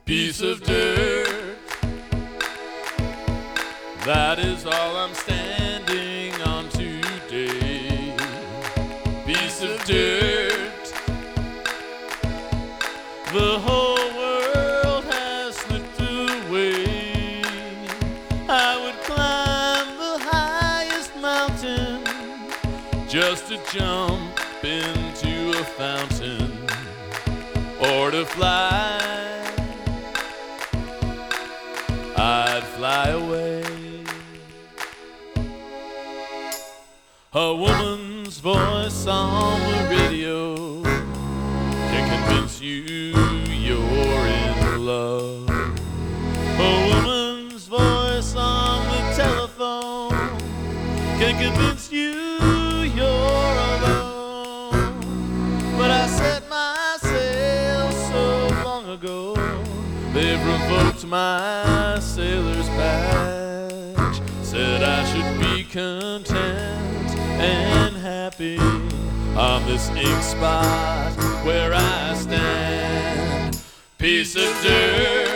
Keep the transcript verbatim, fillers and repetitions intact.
piece of dirt. That is all I'm standing on today. Piece of dirt. The whole world has slipped away. I would climb the highest mountain just to jump into a fountain, or to fly. I'd fly away. A woman's voice on the radio can convince you you're in love. A woman's voice on the telephone can convince you you're alone. But I set my sail so long ago, they've revoked my sailor's badge. Said I should be content and happy on this ink spot where I stand. Piece of dirt.